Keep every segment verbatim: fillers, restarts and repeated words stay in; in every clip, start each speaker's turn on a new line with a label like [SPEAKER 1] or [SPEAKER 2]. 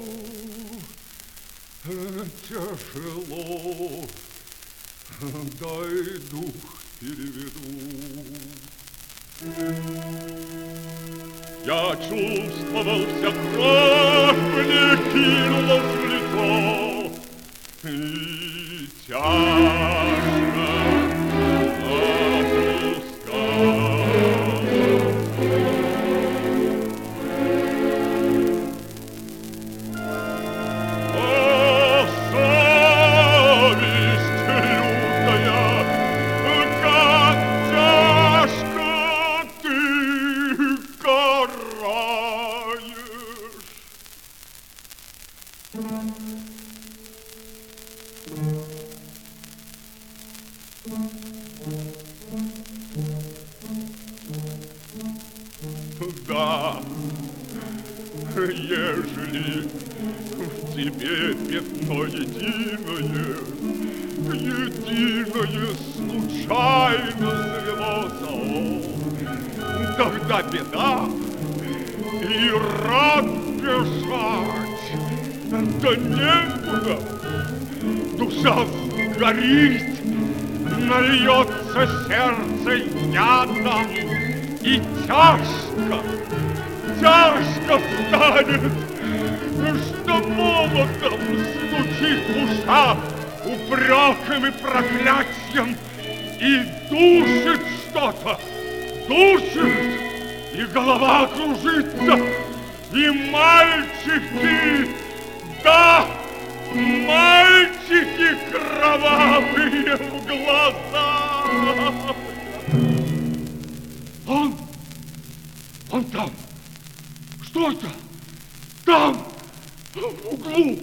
[SPEAKER 1] тяжело, дай дух переведу. Я чувствовал, вся кровь мне кинулась в лицо, и тяжко да, ежели в тебе пятно единое, единое случайно завелось, тогда беда, и рад бежать, да некуда, душа сгорит, нальется сердце ядом, и тяжко, тяжко станет, что молотом стучит душа упреком и проклятием, и душит что-то, душит, и голова кружится, и мальчики, да, мальчики кровавые в глазах. Он, он там, что это? Там, в углу.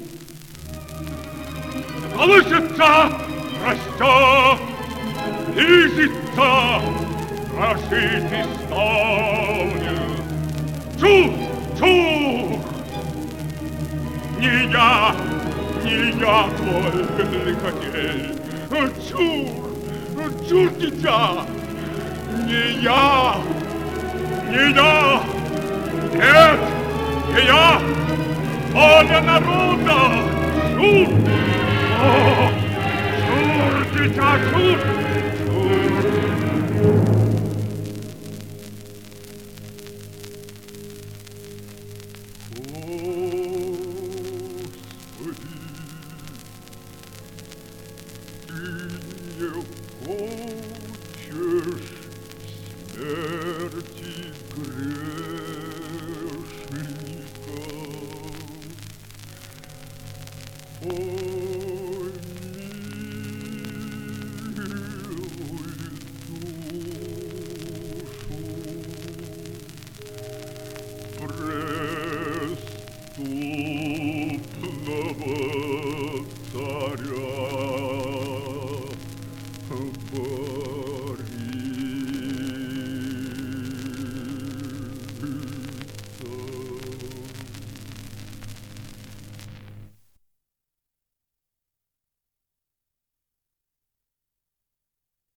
[SPEAKER 1] Колышется, растет, близится, дрожит и стонет. Чур, чур! Не я, не я твой лихотей. Чур, чур, дитя! Не я, не я, нет, не я, воля народа, чур, о, чур, дитя, чур, чур. Смерти грешника, помилуй душу преступного